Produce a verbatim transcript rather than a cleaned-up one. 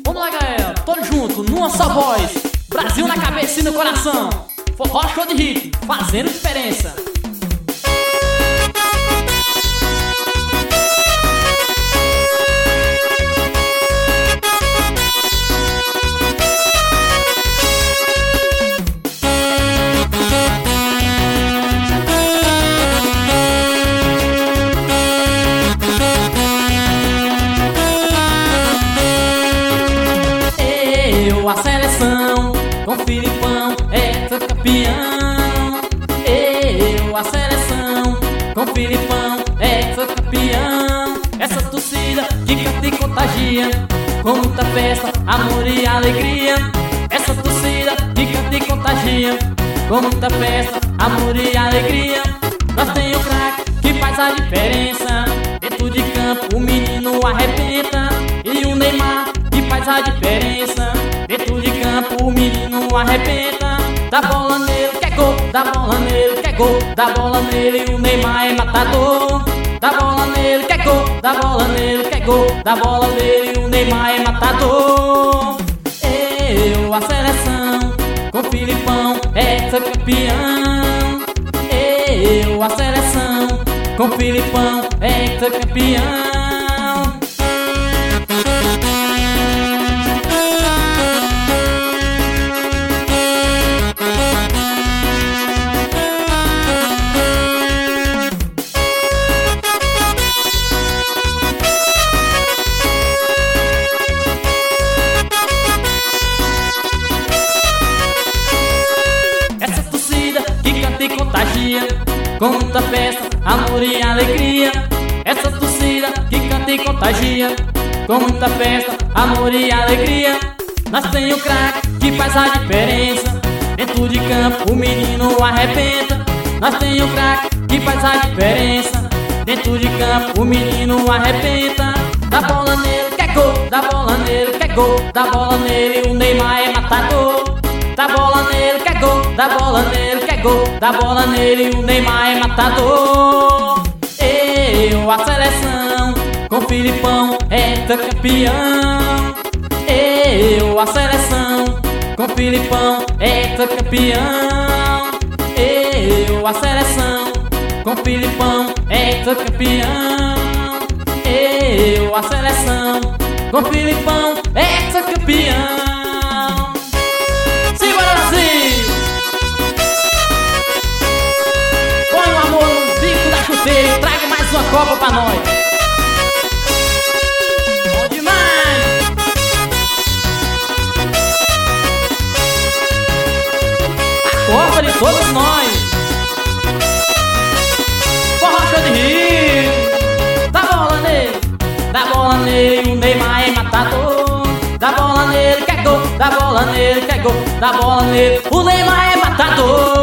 Vamos lá, galera, todos juntos, numa só voz. Brasil na cabeça e no coração. Forró show de ritmo, fazendo diferença. A seleção com Filipão é campeão. Eu, a seleção com Filipão é campeão. Essa torcida que canta e contagia com muita festa, amor e alegria. Essa torcida que canta e contagia com muita festa, amor e alegria. Nós tem o craque que faz a diferença. Dentro de campo o menino arrebenta. E o Neymar que faz a diferença. Dentro de campo o menino arrebenta. Dá bola nele, quer gol. Dá bola nele, quer gol. Dá bola nele, o Neymar é matador. Dá bola nele, quer gol. Dá bola nele, quer gol. Dá bola nele, o Neymar é matador. Eu, a seleção com Filipão é campeão. Eu, a seleção com Filipão é campeão. E contagia com muita festa, amor e alegria. Essa torcida que canta e contagia com muita festa, amor e alegria. Nós tem o craque que faz a diferença. Dentro de campo o menino arrebenta. Nós tem o craque que faz a diferença. Dentro de campo o menino arrebenta. Dá bola nele, quer gol. Dá bola nele, quer gol. Dá bola nele, o Neymar é matador. Dá bola nele, quer gol. Dá bola nele, quer gol. Dá bola nele, o Neymar é matador. Eu, a seleção com Filipão é campeão. Eu, a seleção com Filipão é campeão. Eu, a seleção com Filipão é campeão. Eu, a seleção com Filipão é campeão. Traga mais uma copa pra nós. Bom demais. A copa de todos nós. Forró show de ritmo. Dá bola nele, dá bola nele, o Neymar é matador. Dá bola nele, quer gol. Dá bola nele, quer gol. Dá bola nele, o Neymar é matador.